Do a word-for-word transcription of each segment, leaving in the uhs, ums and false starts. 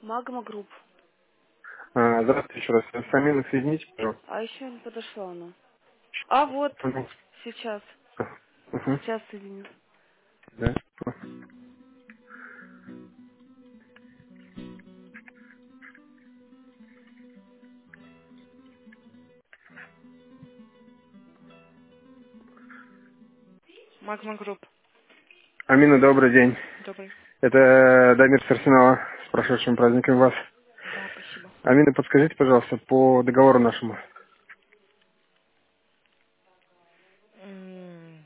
Магма Групп. А, здравствуйте еще раз. С Аминой соедините, пожалуйста. А еще не подошла она. А вот, Пожалуйста. сейчас. Угу. Сейчас соединю. Да. Магма Групп. Амина, добрый день. Добрый. Это Дамир с Арсенала. С прошедшим праздником вас. Да, спасибо. Амина, подскажите, пожалуйста, по договору нашему. М,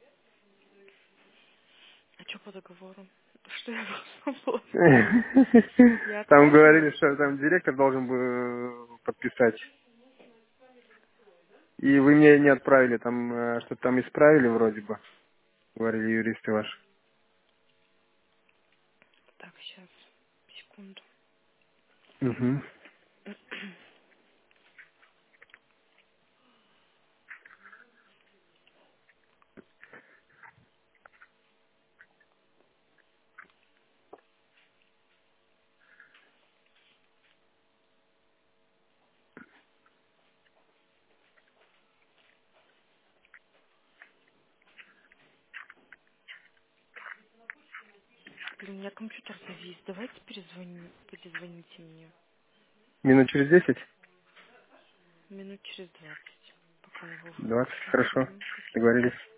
А что по договору? Что я должна была отправить? Я Там отправила? говорили, что там директор должен был подписать. И вы мне не отправили, там э, что-то там исправили вроде бы, говорили юристы ваши. Так, сейчас. Секунду. Угу. Блин, у меня компьютер завис. Давайте перезвони, перезвоните мне. Минут через десять? Минут через двадцать. Пока его Двадцать, выключу. хорошо. Угу, спасибо. Договорились.